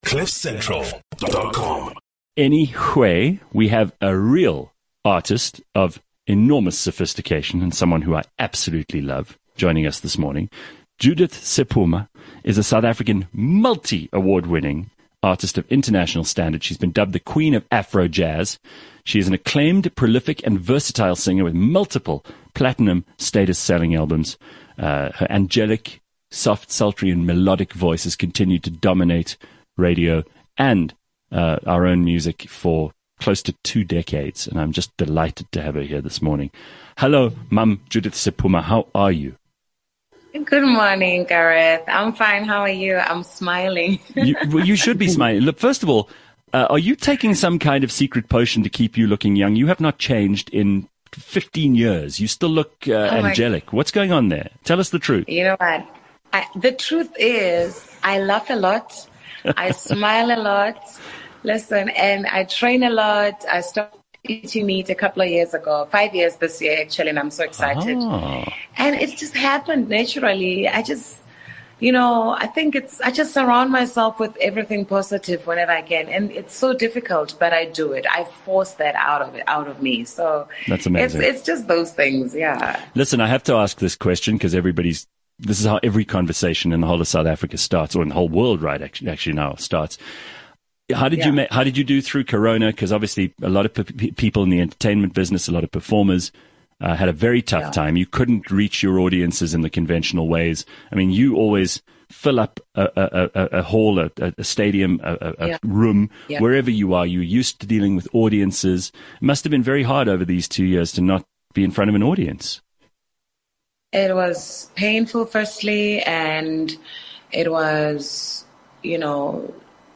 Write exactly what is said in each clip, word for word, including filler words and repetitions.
cliff central dot com. Anyway, we have a real artist of enormous sophistication and someone who I absolutely love joining us this morning. Judith Sephuma is a South African multi-award winning artist of international standard. She's been dubbed the Queen of Afro Jazz. She is an acclaimed, prolific, and versatile singer with multiple platinum status-selling albums. Uh, her angelic, soft, sultry, and melodic voice has continued to dominate radio and uh, our own music for close to two decades, and I'm just delighted to have her here this morning. Hello, Mum Judith Sephuma. How are you? Good morning, Gareth. I'm fine. How are you? I'm smiling. you, well, you should be smiling. Look, first of all, uh, are you taking some kind of secret potion to keep you looking young? You have not changed in fifteen years. You still look uh, oh angelic. What's going on there? Tell us the truth. You know what? I, the truth is, I laugh a lot. I smile a lot. Listen, and I train a lot. I stopped eating meat a couple of years ago, five years this year actually, and I'm so excited. Oh. And it just happened naturally. I just, you know, I think it's, I just surround myself with everything positive whenever I can. And it's so difficult, but I do it. I force that out of it, out of me. So that's amazing. It's, it's just those things. Yeah. Listen, I have to ask this question because everybody's, this is how every conversation in the whole of South Africa starts, or in the whole world, right? Actually, actually now starts. How did yeah. you make, how did you do through Corona? Because obviously a lot of p- people in the entertainment business, a lot of performers uh, had a very tough yeah. time. You couldn't reach your audiences in the conventional ways. I mean, you always fill up a, a, a, a hall, a, a stadium, a, a yeah. room, yeah. wherever you are. You're used to dealing with audiences. It must have been very hard over these two years to not be in front of an audience. It was painful, firstly, and it was, you know,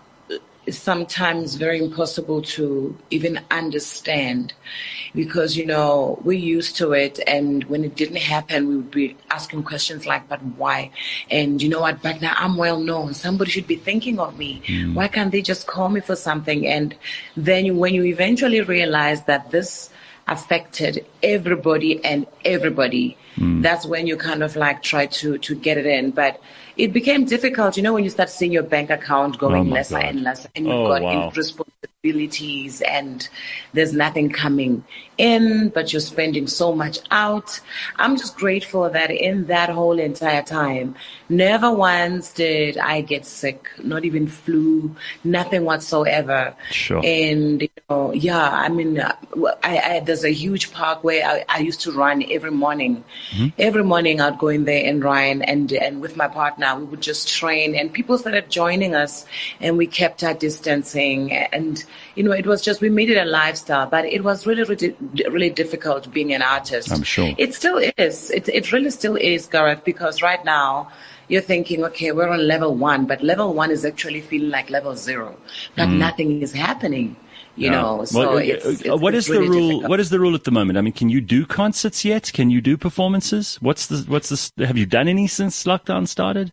sometimes very impossible to even understand because, you know, we're used to it. And when it didn't happen, we would be asking questions like, but why? And you know what? But now I'm well known. Somebody should be thinking of me. Mm. Why can't they just call me for something? And then when you eventually realize that this affected everybody and everybody, mm. that's when you kind of like try to, to get it in. But it became difficult, you know, when you start seeing your bank account going oh lesser God. and lesser, and you've oh, got wow. responsibilities and there's nothing coming in, but you're spending so much out. I'm just grateful that in that whole entire time, never once did I get sick, not even flu, nothing whatsoever. Sure. And, you know, yeah, I mean, I, I, there's a huge park where I, I used to run every morning. Mm-hmm. Every morning I'd go in there and run, and, and with my partner, we would just train, and people started joining us, and we kept our distancing. And, you know, it was just, we made it a lifestyle, but it was really, really, really difficult being an artist. I'm sure. It still is. It, it really still is, Gareth, because right now you're thinking, okay, we're on level one, but level one is actually feeling like level zero, but mm. nothing is happening. You yeah. know, so well, it's, it's, what it's is really the rule? difficult. What is the rule at the moment? I mean, can you do concerts yet? Can you do performances? What's the, what's the, have you done any since lockdown started?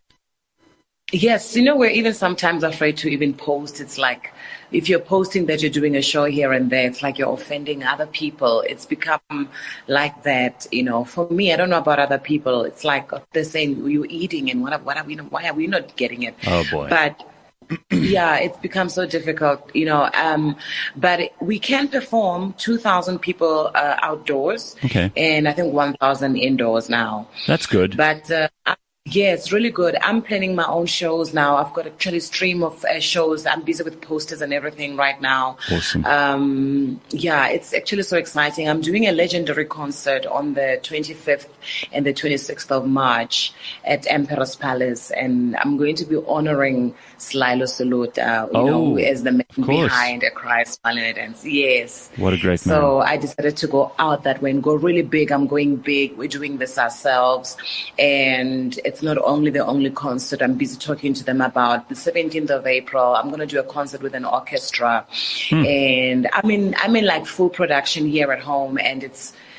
Yes, you know, we're even sometimes afraid to even post. It's like, if you're posting that you're doing a show here and there, it's like you're offending other people. It's become like that, you know. For me, I don't know about other people. It's like they're saying, you're eating, and what, what are we, why are we not getting it? Oh, boy. But yeah, it's become so difficult, you know. Um, but we can perform two thousand people uh, outdoors, okay, and I think one thousand indoors now. That's good. But uh, yeah, it's really good. I'm planning my own shows now. I've got actually a stream of uh, shows. I'm busy with posters and everything right now. Awesome. Um, yeah, it's actually so exciting. I'm doing a legendary concert on the twenty-fifth and the twenty-sixth of March at Emperor's Palace, and I'm going to be honoring Slylo Salute, uh, you oh, know, as the man behind A Cry, Smile and a Dance. Yes. What a great man. So I decided to go out that way and go really big. I'm going big. We're doing this ourselves. And it's not only the only concert. I'm busy talking to them about the seventeenth of April. I'm going to do a concert with an orchestra. Hmm. And I mean, I'm in like full production here at home, and it's,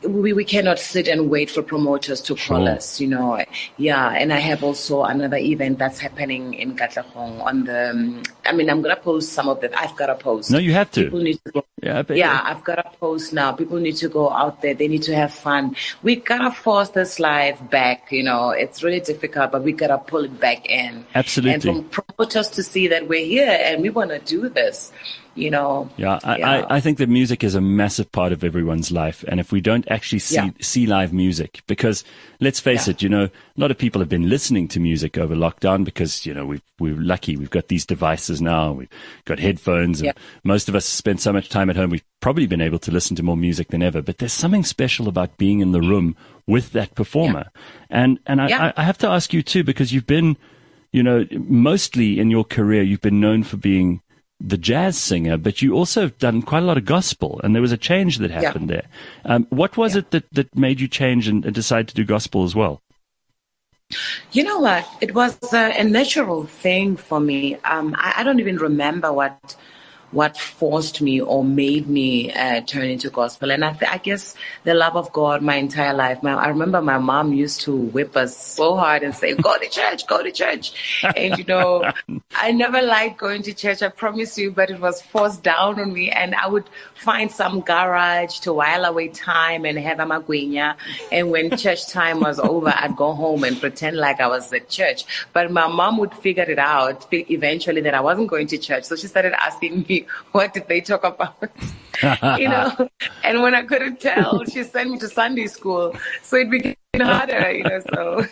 we, we cannot sit and wait for promoters to call Sure. us, you know. Yeah, and I have also another event that's happening in Katlehong on the, um, I mean, I'm going to post some of them. I've got to post. No, you have to. People need to go. Yeah, but- Yeah, I've got to post now. People need to go out there. They need to have fun. We got to force this life back, you know. It's really difficult, but we got to pull it back in. Absolutely. And for promoters to see that we're here and we want to do this. You know, Yeah, I, Yeah. I, I think that music is a massive part of everyone's life. And if we don't actually see, Yeah. see live music, because let's face Yeah. it, you know, a lot of people have been listening to music over lockdown because, you know, we've, we're lucky. We've got these devices now. We've got headphones and Yeah. most of us spend so much time at home. We've probably been able to listen to more music than ever, but there's something special about being in the room with that performer. And, and I, Yeah. I, I have to ask you too, because you've been, you know, mostly in your career, you've been known for being the jazz singer, but you also have done quite a lot of gospel, and there was a change that happened there. Um, what was Yeah. it that, that made you change and, and decide to do gospel as well? You know what? It was a, a natural thing for me. Um, I, I don't even remember what what forced me or made me uh, turn into gospel. And I, th- I guess the love of God my entire life. My, I remember my mom used to whip us so hard and say, go to church, go to church. And, you know, I never liked going to church, I promise you, but it was forced down on me. And I would find some garage to while away time and have a magwinya. And when church time was over, I'd go home and pretend like I was at church. But my mom would figure it out eventually that I wasn't going to church. So she started asking me, what did they talk about? You know, and when I couldn't tell, she sent me to Sunday school. So it became harder, you know, so,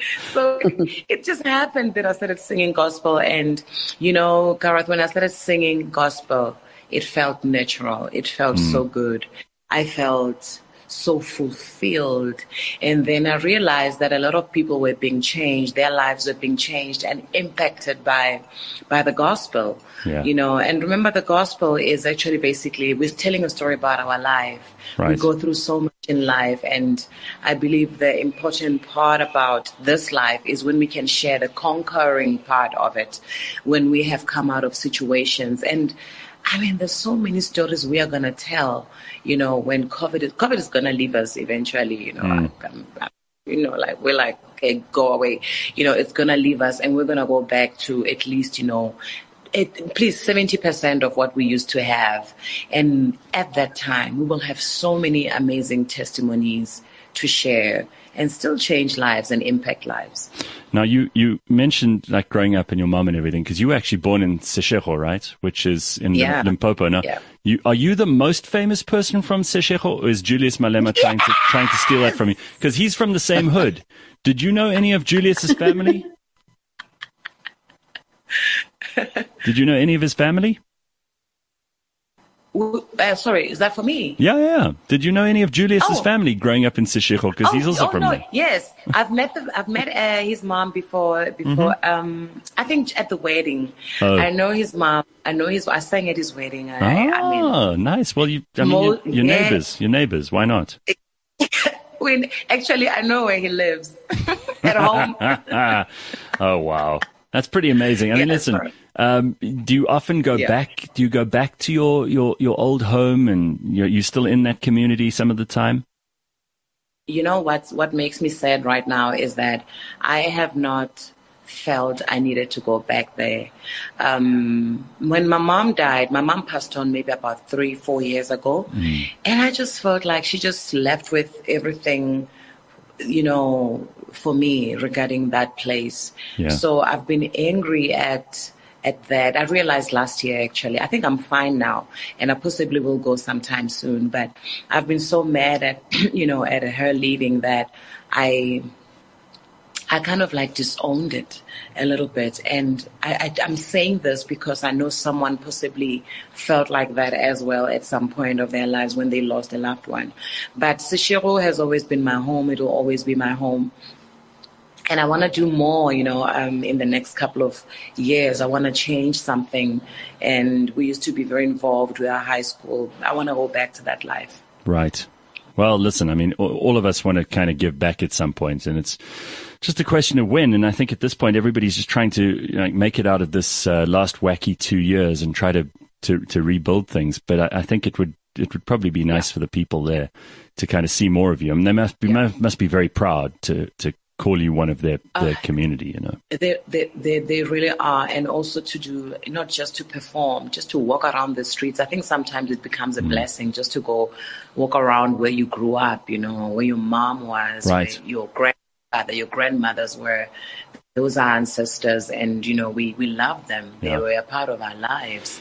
so it just happened that I started singing gospel. And, you know, Gareth, when I started singing gospel, it felt natural. It felt mm. so good. I felt so fulfilled. And then I realized that a lot of people were being changed. Their lives were being changed and impacted by, by the gospel. Yeah. You know, and remember, the gospel is actually basically, we're telling a story about our life. Right. We go through so much in life. And I believe the important part about this life is when we can share the conquering part of it, when we have come out of situations. And I mean, there's so many stories we are going to tell, you know, when COVID is, COVID is going to leave us eventually, you know, mm. I'm, I'm, you know, like, we're like, okay, go away. You know, it's going to leave us and we're going to go back to at least, you know, it, please, seventy percent of what we used to have. And at that time, we will have so many amazing testimonies to share and still change lives and impact lives. Now, you, you mentioned like growing up and your mom and everything, because you were actually born in Seshego, right? Which is in yeah. Limpopo. Now, yeah. you, are you the most famous person from Seshego, or is Julius Malema yes! trying to trying to steal that from you? Because he's from the same hood. Did you know any of Julius's family? Did you know any of his family? Uh, sorry, is that for me? Yeah, yeah. Did you know any of Julius's oh. family growing up in Seshego? Because oh, he's also oh, from no. there. Yes, I've met the, I've met uh, his mom before. Before, mm-hmm. um, I think at the wedding. Oh. I know his mom. I know his. I sang at his wedding. I, oh, I mean, nice. Well, you, I mean, mo- you're, you're yeah. neighbors. You're neighbors. Why not? when actually, I know where he lives at home. Oh wow, that's pretty amazing. I mean, yeah, listen. Right. Um, do you often go yeah. back? Do you go back to your, your, your old home, and you're, you're still in that community some of the time? You know what's what makes me sad right now is that I have not felt I needed to go back there. Um, when my mom died, my mom passed on maybe about three, four years ago, mm. and I just felt like she just left with everything, you know, for me regarding that place. Yeah. So I've been angry at. At that, I realized last year, actually, I think I'm fine now, and I possibly will go sometime soon. But I've been so mad at, you know, at her leaving that I, I kind of like disowned it a little bit. And I, I, I'm saying this because I know someone possibly felt like that as well at some point of their lives when they lost a loved one. But Seshego has always been my home. It will always be my home. And I want to do more, you know, um, in the next couple of years. I want to change something. And we used to be very involved with our high school. I want to go back to that life. Right. Well, listen, I mean, all of us want to kind of give back at some point, and it's just a question of when. And I think at this point, everybody's just trying to, you know, make it out of this uh, last wacky two years and try to, to, to rebuild things. But I, I think it would it would probably be nice yeah. for the people there to kind of see more of you. I mean, they must be yeah. must be very proud to to call you one of their, their uh, community, you know. They, they they they really are, and also to do, not just to perform, just to walk around the streets. I think sometimes it becomes a mm. blessing just to go walk around where you grew up, you know, where your mom was, right. where your grandfather, your grandmothers were. Those are ancestors, and you know, we we love them. They yeah. were a part of our lives.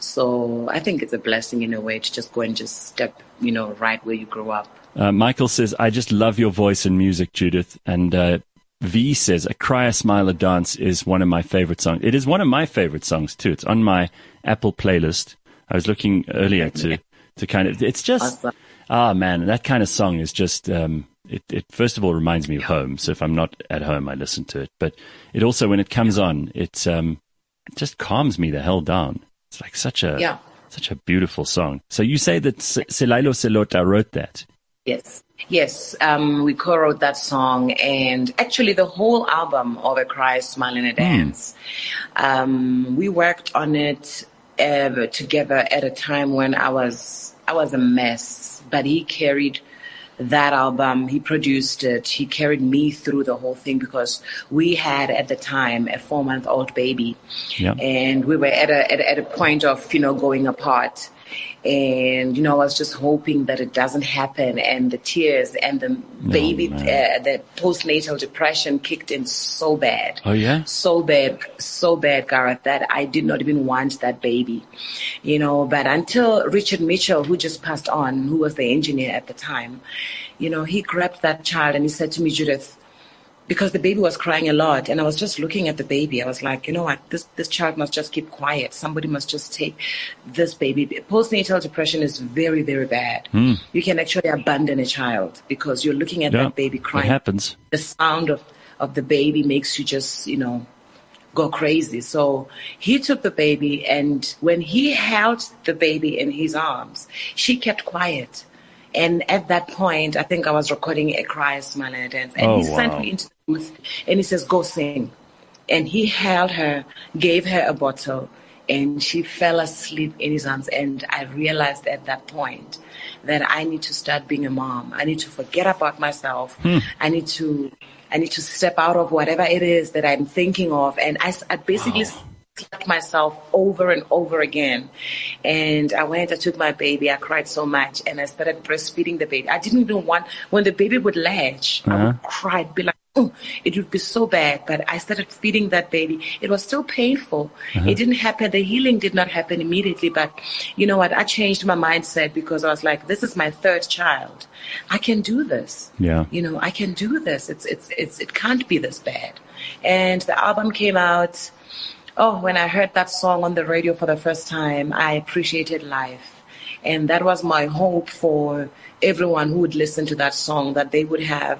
So I think it's a blessing in a way to just go and just step, you know, right where you grew up. Uh, Michael says, I just love your voice and music, Judith. And uh, V says, A Cry, A Smile, A Dance is one of my favorite songs. It is one of my favorite songs, too. It's on my Apple playlist. I was looking earlier to, to kind of, it's just, awesome. ah, man, that kind of song is just, um, it, it first of all reminds me of home. So if I'm not at home, I listen to it. But it also, when it comes on, it's, um, it just calms me the hell down. It's like such a, yeah. such a beautiful song. So you say that Selailo Selota wrote that? Yes, yes. Um, we co-wrote that song, and actually the whole album of A Cry, A Smile, and A Dance. Mm. Um, we worked on it uh, together at a time when I was I was a mess, but he carried that album. He produced it. He carried me through the whole thing because we had at the time a four-month-old baby, yeah. and we were at a at, at a point of you know going apart. And, you know, I was just hoping that it doesn't happen. And the tears and the baby, oh, uh, the postnatal depression kicked in so bad. Oh, yeah? So bad, so bad, Gareth, that I did not even want that baby. You know, but until Richard Mitchell, who just passed on, who was the engineer at the time, you know, he grabbed that child and he said to me, Judith, because the baby was crying a lot, and I was just looking at the baby. I was like, you know what, this this child must just keep quiet. Somebody must just take this baby. Postnatal depression is very, very bad. Mm. You can actually abandon a child because you're looking at yeah, that baby crying. It happens. The sound of, of the baby makes you just, you know, go crazy. So he took the baby, and when he held the baby in his arms, she kept quiet. And at that point, I think I was recording A Cry, A Smile, and A Dance. And oh, he wow. sent me into the booth, and he says, go sing. And he held her, gave her a bottle, and she fell asleep in his arms. And I realized at that point that I need to start being a mom. I need to forget about myself. Hmm. I need to I need to step out of whatever it is that I'm thinking of. And I, I basically... Wow. myself over and over again. And I went, I took my baby, I cried so much, and I started breastfeeding the baby. I didn't even want, when the baby would latch, uh-huh. I would cry, I'd be like, oh, it would be so bad. But I started feeding that baby. It was still painful. Uh-huh. It didn't happen. The healing did not happen immediately. But you know what? I changed my mindset because I was like, this is my third child. I can do this. Yeah. You know, I can do this. It's, it's, it's, it can't be this bad. And the album came out. Oh, when I heard that song on the radio for the first time, I appreciated life. And that was my hope for everyone who would listen to that song, that they would have,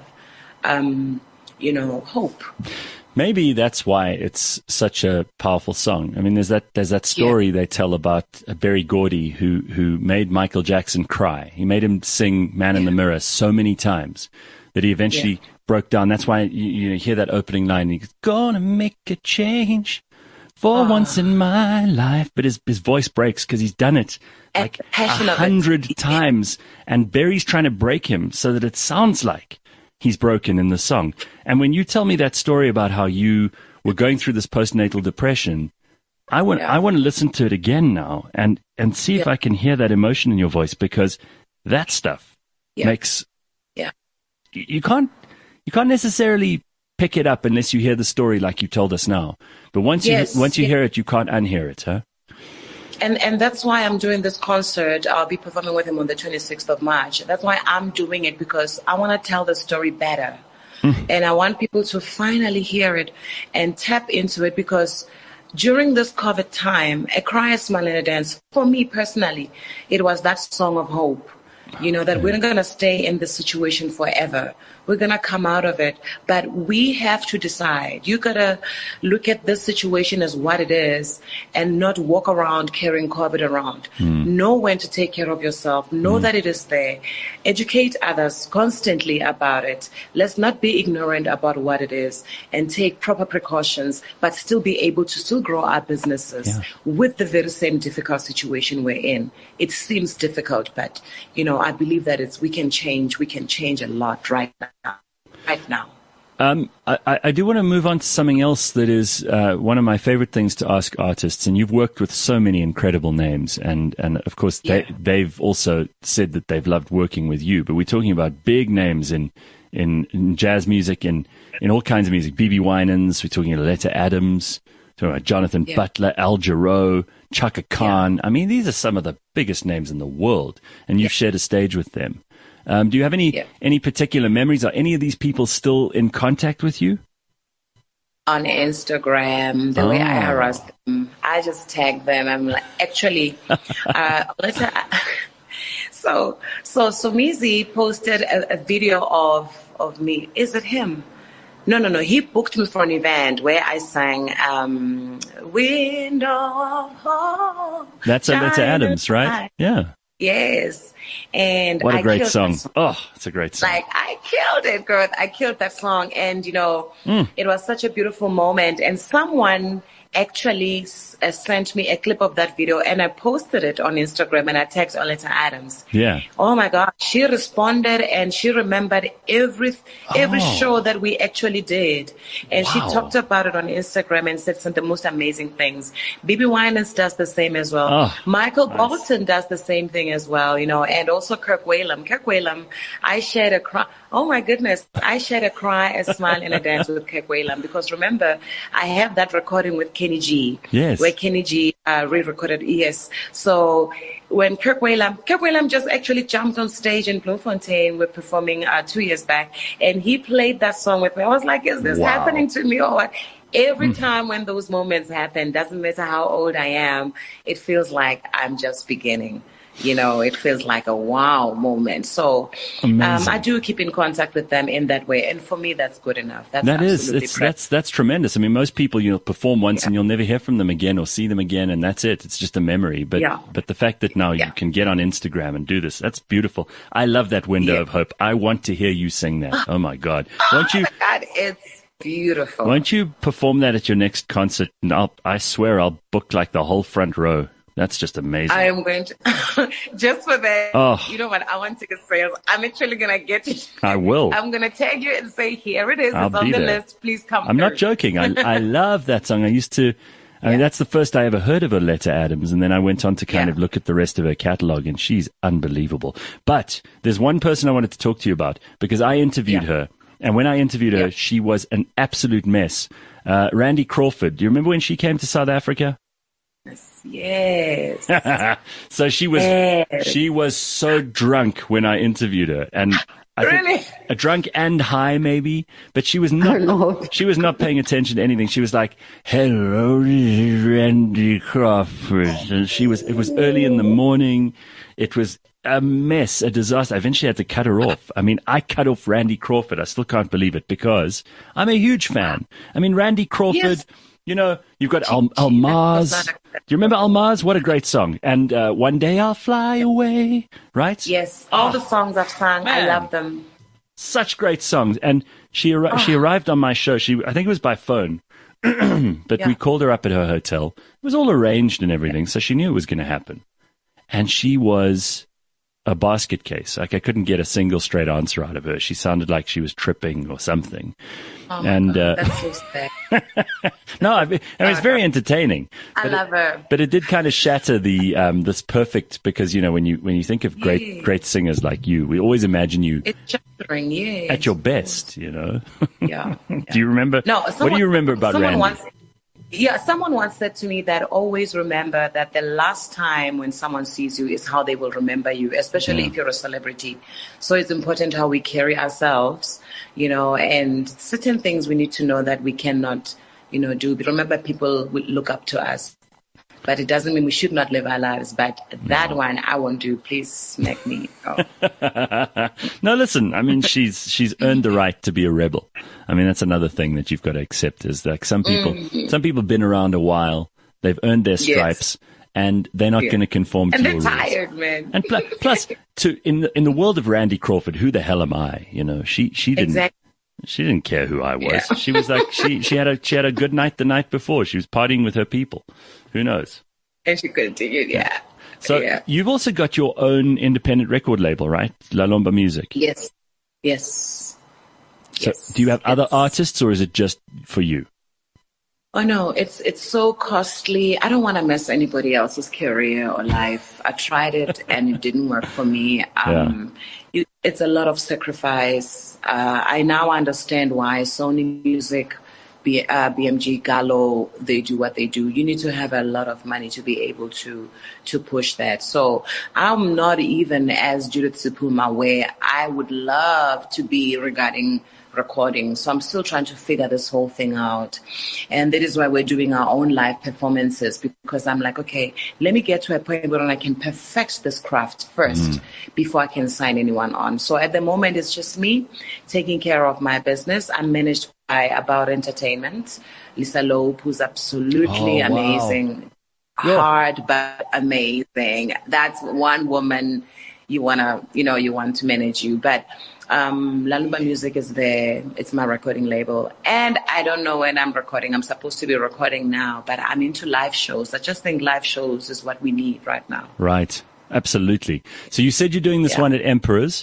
um, you know, hope. Maybe that's why it's such a powerful song. I mean, there's that there's that story yeah. they tell about Berry Gordy who who made Michael Jackson cry. He made him sing Man yeah. in the Mirror so many times that he eventually yeah. broke down. That's why you, you hear that opening line, he's gonna make a change. For oh. once in my life, but his his voice breaks because he's done it like a hundred times, and Berry's trying to break him so that it sounds like he's broken in the song. And when you tell me that story about how you were going through this postnatal depression, I want yeah. I want to listen to it again now and and see yeah. if I can hear that emotion in your voice, because that stuff yeah. makes yeah you, you can't you can't necessarily pick it up unless you hear the story like you told us now. But once yes, you once you yes. hear it, you can't unhear it, huh? And and that's why I'm doing this concert. I'll be performing with him on the twenty-sixth of March. That's why I'm doing it, because I want to tell the story better. Mm. And I want people to finally hear it and tap into it, because during this COVID time, A Cry, A Smile, and A Dance, for me personally, it was that song of hope. You know, that we're not going to stay in this situation forever. We're going to come out of it. But we have to decide. You got to look at this situation as what it is and not walk around carrying COVID around. Mm. Know when to take care of yourself. Know mm. that it is there. Educate others constantly about it. Let's not be ignorant about what it is and take proper precautions, but still be able to still grow our businesses yeah. with the very same difficult situation we're in. It seems difficult, but, you know, I believe that it's, we can change. We can change a lot right now. Right now. Um, I, I do want to move on to something else that is uh, one of my favorite things to ask artists. And you've worked with so many incredible names. And, and of course, yeah. they, they've also said that they've loved working with you. But we're talking about big names in, in, in jazz music and in all kinds of music. B B Winans, we're talking Oleta Adams, we're talking about Jonathan yeah. Butler, Al Jarreau, Chaka Khan. Yeah. I mean, these are some of the biggest names in the world. And you've yeah. shared a stage with them. Um, do you have any yeah. any particular memories? Are any of these people still in contact with you? On Instagram, the oh. way I harass them, I just tag them. I'm like, actually, uh, let's. Uh, so so Somizi posted a, a video of of me. Is it him? No, no, no. He booked me for an event where I sang um, "Window of Hope." That's Oleta Adams, right? Yeah. Yes. And what a I great song. song. Oh, it's a great song. Like, I killed it, girl. I killed that song. And, you know, mm. it was such a beautiful moment. And someone actually uh, sent me a clip of that video, and I posted it on Instagram, and I tagged Oleta Adams. Yeah. Oh my God. She responded, and she remembered every every oh. show that we actually did. And wow. she talked about it on Instagram and said some of the most amazing things. B B Winans does the same as well. Oh, Michael nice. Bolton does the same thing as well, you know, and also Kirk Whalum. Kirk Whalum, I shared a cry. Oh my goodness. I shared a cry, a smile, and a dance with Kirk Whalum, because remember, I have that recording with Kenny G. Yes. Where Kenny G uh, re-recorded. Yes. So when Kirk Whalum, Kirk Whalum just actually jumped on stage in Bloemfontein. We're performing uh, two years back, and he played that song with me. I was like, is this wow. happening to me or what? Every mm. time when those moments happen, doesn't matter how old I am, it feels like I'm just beginning. You know, it feels like a wow moment. So um, I do keep in contact with them in that way. And for me, that's good enough. That's that is, it's, that's, that's tremendous. I mean, most people, you'll perform once yeah. and you'll never hear from them again or see them again. And that's it. It's just a memory. But, yeah. but the fact that now yeah. you can get on Instagram and do this, that's beautiful. I love that window yeah. of hope. I want to hear you sing that. Oh my God. Won't you? Oh my God, it's beautiful. Won't you perform that at your next concert? And I'll, I swear I'll book like the whole front row. That's just amazing. I am going to, just for that, oh. you know what, I want ticket sales. I'm actually going to get you. I will. I'm going to tag you and say, here it is. I'll it's on the there. list. Please come I'm through. not joking. I, I love that song. I used to, I yeah. mean, that's the first I ever heard of Oleta Adams. And then I went on to kind yeah. of look at the rest of her catalog, and she's unbelievable. But there's one person I wanted to talk to you about, because I interviewed yeah. her. And when I interviewed her, yeah. she was an absolute mess. Uh, Randy Crawford. Do you remember when she came to South Africa? Yes. So she was yes. she was so drunk when I interviewed her, and I really think a drunk and high maybe, but she was not oh, she was not paying attention to anything. She was like, "Hello, this is Randy Crawford," and she was. It was early in the morning. It was a mess, a disaster. I eventually had to cut her off. I mean, I cut off Randy Crawford. I still can't believe it, because I'm a huge fan. I mean, Randy Crawford. Yes. You know, you've got Al- Almaz. Do you remember Almaz? What a great song. And uh, One Day I'll Fly Away, right? Yes, all oh, the songs I've sung, man. I love them. Such great songs. And she ar- oh. she arrived on my show. She I think it was by phone, but yeah. we called her up at her hotel. It was all arranged and everything, so she knew it was going to happen. And she was a basket case. Like, I couldn't get a single straight answer out of her. She sounded like she was tripping or something. Oh and God, uh, that's so sad. No, I mean, I mean it's very entertaining. I love it, her, but it did kind of shatter the um, this perfect, because you know when you when you think of great yeah. great singers like you, we always imagine you it's shattering, yeah, at your best. You know. Yeah. yeah. Do you remember? No. Someone, what do you remember about Randy? Once, yeah, someone once said to me that always remember that the last time when someone sees you is how they will remember you, especially yeah. if you're a celebrity. So it's important how we carry ourselves, you know, and certain things we need to know that we cannot, you know, do. But remember, people will look up to us. but it doesn't mean we should not live our lives. But that no. one I won't do. Please smack me. Oh. No, listen, I mean, she's she's earned the right to be a rebel. I mean, that's another thing that you've got to accept is that some people, mm-hmm. some people have been around a while, they've earned their stripes, yes. and they're not yeah. going to conform and to your rules. And they're tired, man. And plus, plus to, in, the, in the world of Randy Crawford, who the hell am I? You know, she, she didn't... Exactly. She didn't care who I was. Yeah. She was like, she, she had a, she had a good night the night before. She was partying with her people. Who knows? And she continued, yeah. yeah. So yeah. you've also got your own independent record label, right? La Lomba Music. Yes. Yes. So yes. do you have other it's... artists or is it just for you? Oh no, it's, it's so costly. I don't want to mess anybody else's career or life. I tried it and it didn't work for me. Um, yeah. it, it's a lot of sacrifice. Uh, I now understand why Sony Music, B, uh, B M G, Gallo, they do what they do. You need to have a lot of money to be able to to push that. So I'm not even as Judith Sephuma where I would love to be regarding recording. So I'm still trying to figure this whole thing out. And that is why we're doing our own live performances, because I'm like, okay, let me get to a point where I can perfect this craft first mm. before I can sign anyone on. So at the moment, it's just me taking care of my business. I'm managed by About Entertainment, Lisa Loeb, who's absolutely oh, wow. amazing, yeah. hard, but amazing. That's one woman you want to, you know, you want to manage you. But Um, La Lomba Music is there. It's my recording label. And I don't know when I'm recording. I'm supposed to be recording now, but I'm into live shows. I just think live shows is what we need right now. Right. Absolutely. So you said you're doing this yeah. one at Emperor's.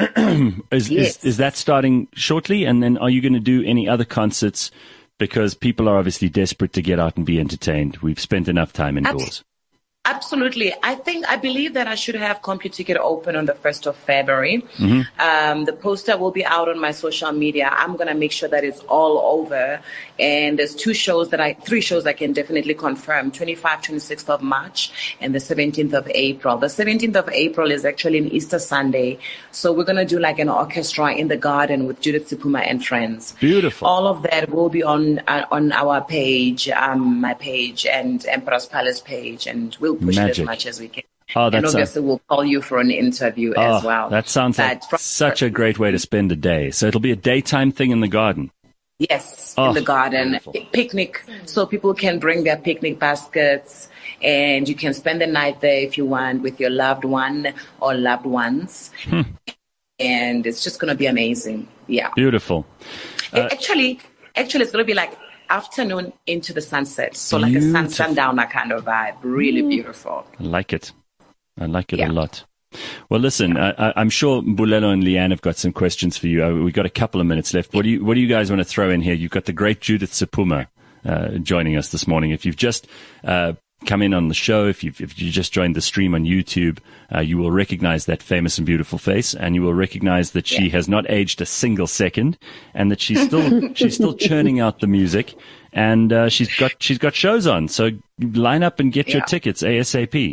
is, yes. is, is that starting shortly? And then are you going to do any other concerts? Because people are obviously desperate to get out and be entertained. We've spent enough time indoors. Absolutely. Absolutely. I think, I believe that I should have CompuTicket open on the first of February. Mm-hmm. Um, the poster will be out on my social media. I'm going to make sure that it's all over. And there's two shows that I, three shows I can definitely confirm, twenty-fifth, twenty-sixth of March and the seventeenth of April. The seventeenth of April is actually an Easter Sunday. So we're going to do like an orchestra in the garden with Judith Sephuma and friends. Beautiful. All of that will be on, uh, on our page, um, my page and Emperor's Palace page. And we'll push Magic. it as much as we can. Oh, and obviously, a... we'll call you for an interview oh, as well. That sounds like from... such a great way to spend a day. So it'll be a daytime thing in the garden. Yes, oh, in the garden. Beautiful. Picnic. So people can bring their picnic baskets and you can spend the night there if you want with your loved one or loved ones. Hmm. And it's just going to be amazing. Yeah. Beautiful. Uh, actually, actually, it's going to be like afternoon into the sunset. So like a sun sundowner kind of vibe. Really mm. beautiful. I like it. I like it yeah. a lot. Well, listen, I, I'm sure Mbulelo and Leanne have got some questions for you. Uh, we've got a couple of minutes left. What do you, what do you guys want to throw in here? You've got the great Judith Sephuma uh, joining us this morning. If you've just uh, come in on the show, if you've if you just joined the stream on YouTube, uh, you will recognize that famous and beautiful face, and you will recognize that she yeah. has not aged a single second, and that she's still she's still churning out the music, and uh, she's got she's got shows on. So line up and get yeah. your tickets ASAP.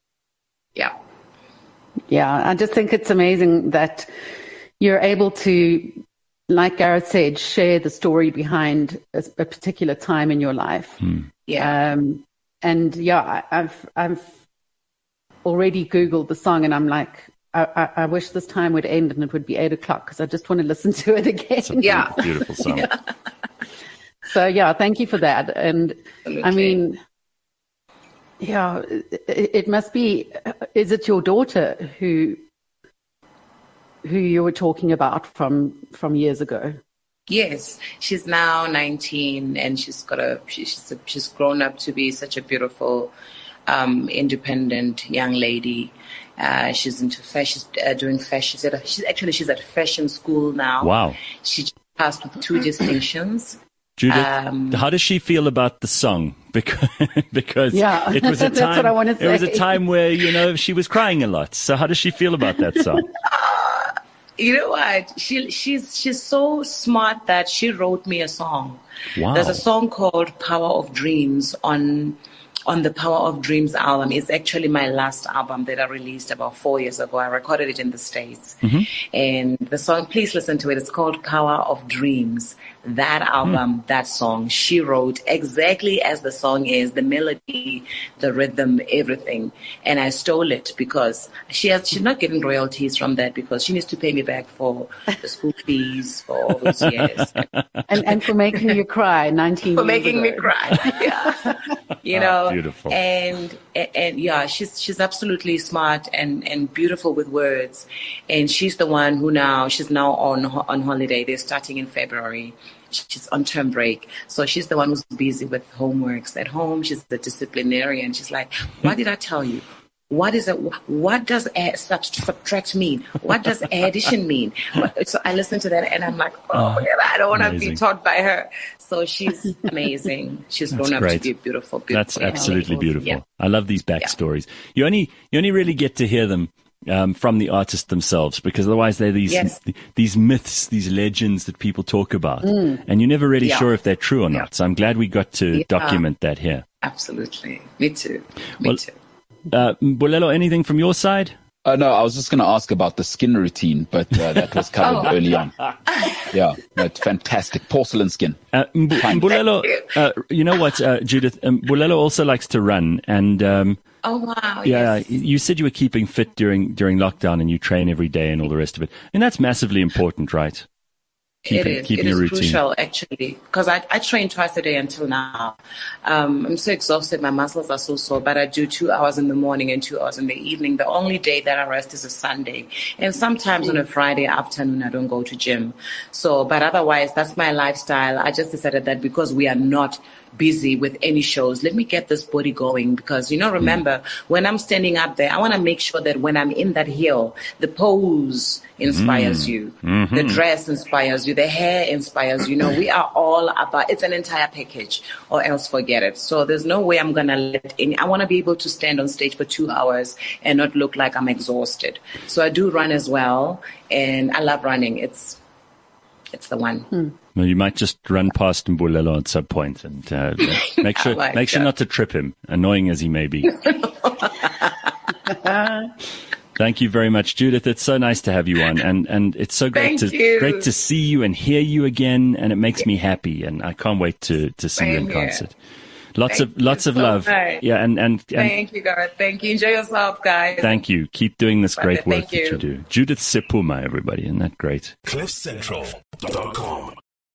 Yeah. Yeah, I just think it's amazing that you're able to, like Gareth said, share the story behind a, a particular time in your life. Hmm. Yeah. Um, and yeah, I, I've I've already Googled the song, and I'm like, I, I, I wish this time would end and it would be eight o'clock because I just want to listen to it again. It's a yeah, beautiful song. Yeah. So yeah, thank you for that. And Absolutely. I mean. Yeah, it, it must be. Is it your daughter who who you were talking about from from years ago? Yes, she's now nineteen, and she's got a she's a, she's grown up to be such a beautiful, um, independent young lady. Uh, she's into fashion, she's uh, doing fashion. She's, at, she's actually she's at fashion school now. Wow! She passed with two distinctions. Judith, um, how does she feel about the song? Because because yeah, it was a time. That's what I want to say. It was a time where you know she was crying a lot. So how does she feel about that song? uh, you know what? She she's she's so smart that she wrote me a song. Wow. There's a song called "Power of Dreams" on on the Power of Dreams album. It's actually my last album that I released about four years ago. I recorded it in the States. Mm-hmm. And the song, please listen to it. It's called Power of Dreams. That album, mm. that song, she wrote exactly as the song is, the melody, the rhythm, everything. And I stole it because she has, she's not getting royalties from that because she needs to pay me back for the school fees for all those years. and, and for making you cry nineteen For years making ago. me cry, yeah. You know, oh, beautiful. And, and, and yeah, she's, she's absolutely smart and, and beautiful with words. And she's the one who now, she's now on, on holiday. They're starting in February. She's on term break. So she's the one who's busy with homeworks at home. She's the disciplinarian. She's like, what did I tell you? What is it? What does add, subtract mean? What does addition mean? So I listen to that and I'm like, oh, oh I don't want to be taught by her. So she's amazing. She's grown up to be beautiful, beautiful. That's absolutely beautiful. Yeah. I love these backstories. Yeah. You only you only really get to hear them um, from the artists themselves, because otherwise they're these yes. these myths, these legends that people talk about, mm. and you're never really yeah. sure if they're true or not. Yeah. So I'm glad we got to yeah. document that here. Absolutely. Me too. Me well, too. Uh, Mbulelo, anything from your side? Uh, no, I was just going to ask about the skin routine, but uh, that was covered oh. early on. Yeah, that's fantastic. Porcelain skin. Uh, Mb- Mbulelo, uh, you know what, uh, Judith? Um, Mbulelo also likes to run. and um, Oh, wow. Yeah, yes. You said you were keeping fit during, during lockdown and you train every day and all the rest of it. And that's massively important, right? Keeping, it is. Keeping it is a routine. Crucial, actually, because I, I train twice a day until now. Um, I'm so exhausted. My muscles are so sore, but I do two hours in the morning and two hours in the evening. The only day that I rest is a Sunday. And sometimes mm. on a Friday afternoon, I don't go to gym. So, but otherwise, that's my lifestyle. I just decided that because we are not busy with any shows, let me get this body going, because, you know, remember, mm. when I'm standing up there, I want to make sure that when I'm in that hill, the pose inspires mm. you, mm-hmm. the dress inspires you, the hair inspires you. You know, we are all about, it's an entire package, or else forget it. So there's no way I'm going to let any, I want to be able to stand on stage for two hours and not look like I'm exhausted. So I do run as well, and I love running. It's, it's the one. Hmm. Well, you might just run past Mbulelo at some point and uh, make sure like make sure not to trip him, annoying as he may be. Thank you very much, Judith. It's so nice to have you on, and, and it's so great Thank to you. great to see you and hear you again, and it makes me happy, and I can't wait to, to see Same you in here. concert. Lots Thank of lots you of so love. much. Yeah, and, and, and Thank you, Gareth. Thank you. Enjoy yourself, guys. Thank you. Keep doing this great work Thank that you. you do. Judith Sephuma, everybody. Isn't that great? cliff central dot com